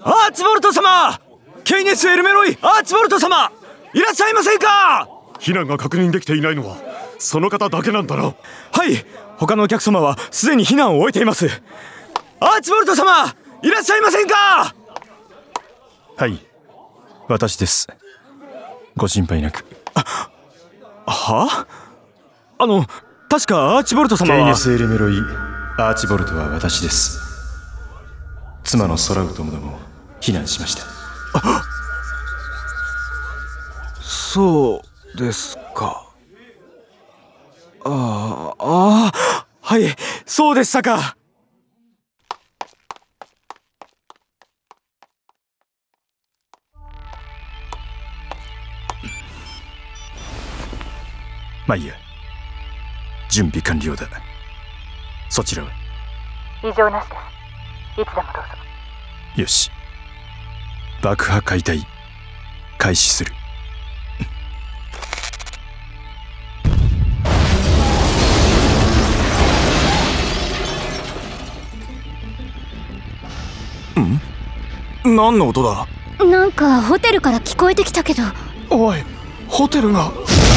アーチボルト様、ケイネス・エルメロイ・アーチボルト様、いらっしゃいませんか？ 避難が確認できていないのはその方だけなんだな。 はい、他のお客様はすでに避難を終えています。アーチボルト様、いらっしゃいませんか？ はい、私です。ご心配なく。 は？確かアーチボルト様は。 ケイネス・エルメロイ・アーチボルトは私です。妻のソラウトもども避難しました。 そうですか。はい、そうでしたか。 まあいいや、準備完了だ。そちらは？ 異常なしです。いつでもどうぞ。 よし、爆破解体開始する。 何の音だ？ なんかホテルから聞こえてきたけど。 おい、ホテルが。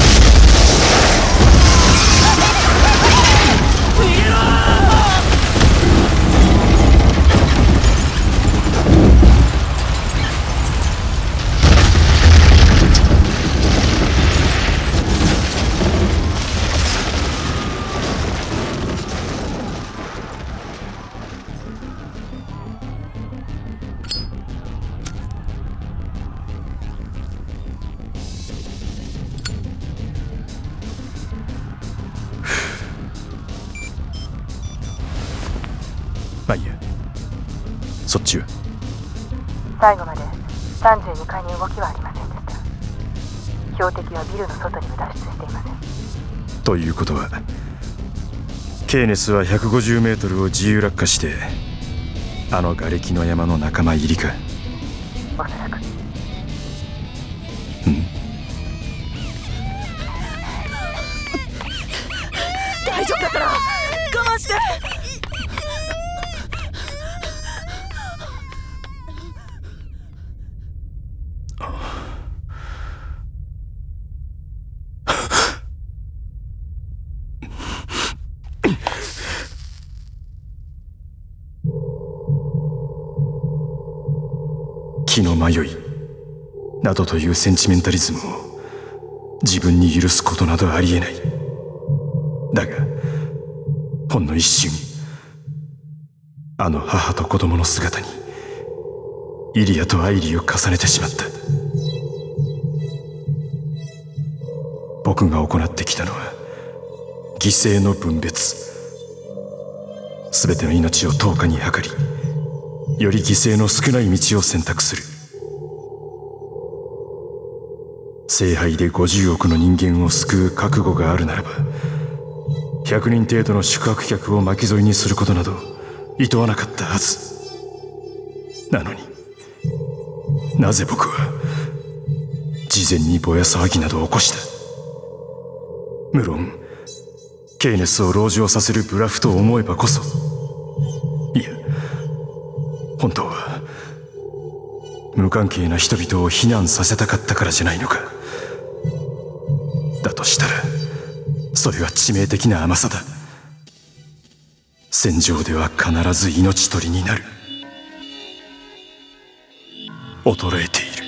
まあいいや、そっちは？ 最後まで32階に動きはありませんでした。標的はビルの外にも脱出していません。 ということはケイネスは150メートルを自由落下してあの瓦礫の山の仲間入りか。 おそらく。 大丈夫だから我慢して。 気の迷いなどというセンチメンタリズムを自分に許すことなどありえない。だがほんの一瞬、あの母と子供の姿にイリアとアイリーを重ねてしまった。僕が行ってきたのは犠牲の分別。全ての命を等価に計り、より犠牲の少ない道を選択する。聖杯で50億の人間を救う覚悟があるならば、100人程度の宿泊客を巻き添えにすることなど厭わなかったはず。なのになぜ僕は事前にぼや騒ぎなど起こした？無論ケイネスを籠城させるブラフと思えばこそ、いや本当は無関係な人々を避難させたかったからじゃないのか。だとしたらそれは致命的な甘さだ。戦場では必ず命取りになる。衰えてい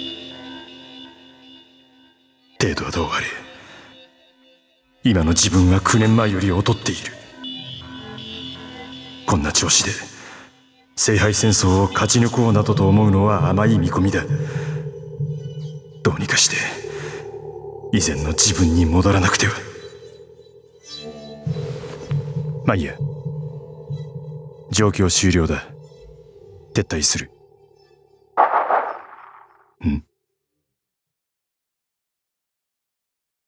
る。程度はどうあれ、今の自分は9年前より劣っている。こんな調子で聖杯戦争を勝ち抜こうなどと思うのは甘い見込みだ。どうにかして以前の自分に戻らなくては。まあいいや、状況終了だ。撤退する。